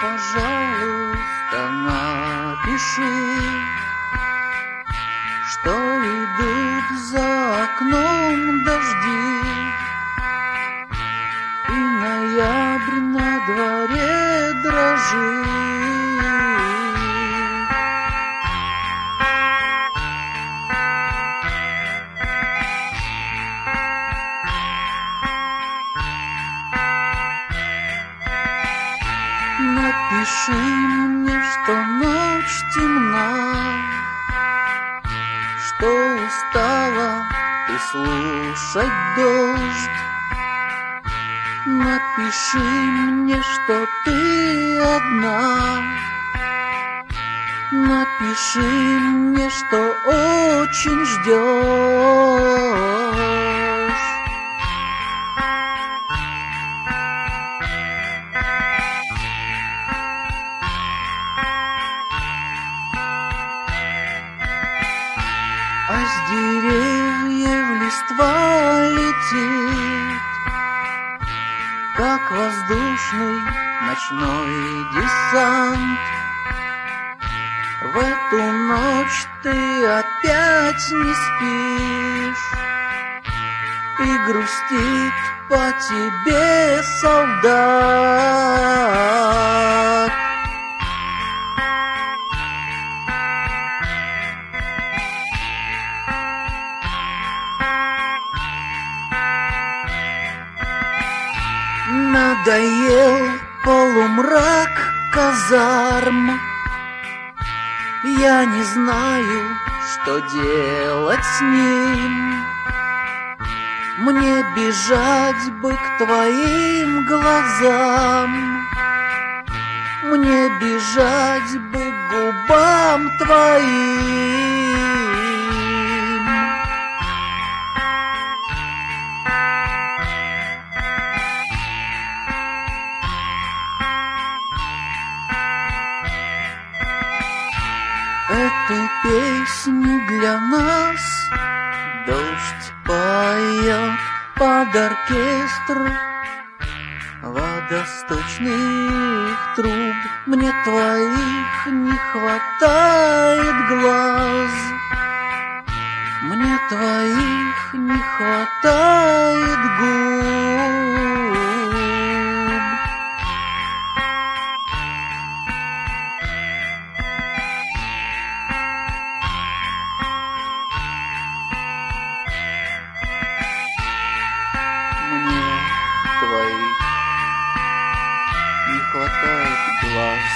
пожалуйста, напиши, что идут за окном дожди, и ноябрь на дворе дрожит. Напиши мне, что ночь темна, что устала ты слушать дождь. Напиши мне, что ты одна. Напиши мне, что очень ждешь. А с деревьев листва летит, как воздушный ночной десант. В эту ночь ты опять не спишь, и грустит по тебе солдат. Надоел полумрак казарм, я не знаю, что делать с ним. Мне бежать бы к твоим глазам, мне бежать бы к губам твоим. Эту песню для нас дождь поет под оркестр водосточных труб. Мне твоих не хватает глаз, мне твоих не хватает губ. Твоих не хватает глаз.